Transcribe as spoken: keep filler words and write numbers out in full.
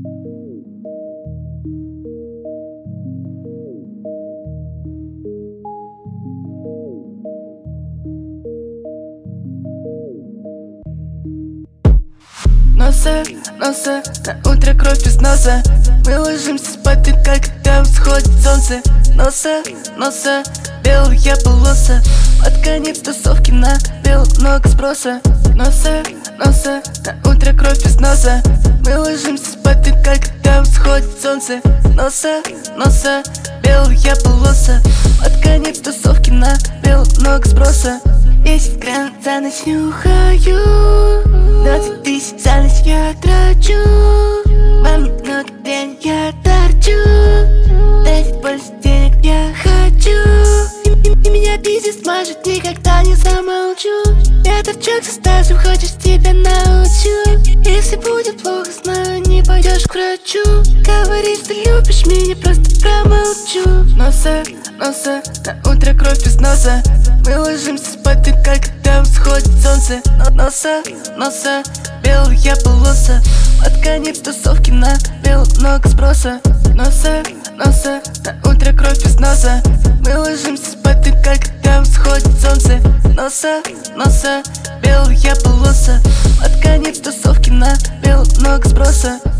Носа, носа, на утро кровь из носа. Мы ложимся спать, и когда всходит солнце. Носа, носа, белая полоса. Под конец тусовки на белом много спроса. Носа, носа, на утро кровь из носа. Мы ложимся спать, и когда всходит солнце. Носа, носа, белая полоса. Под конец тусовки на белом много спроса. Десять грамм за ночь нюхаю, двадцать тысяч за ночь я трачу. Вам минут день я торчу, дайте больше денег я хочу. И, и, и меня пиздец мажет, никогда не замолчу. Я торчок со стажем, хочешь тебя научу. Если будет плохо, знаю, не пойдешь к врачу. Говори, что любишь меня, просто промолчу. Носа, носа, на утро кровь из носа. Мы ложимся спать, и когда всходит солнце. Носа, носа, белая полоса. Под конец тусовки на белом много спроса. Носа, носа, на утро кровь из носа. Мы ложимся спать, и когда всходит солнце. Носа, носа, белая полоса. Под конец тусовки на белом много спроса.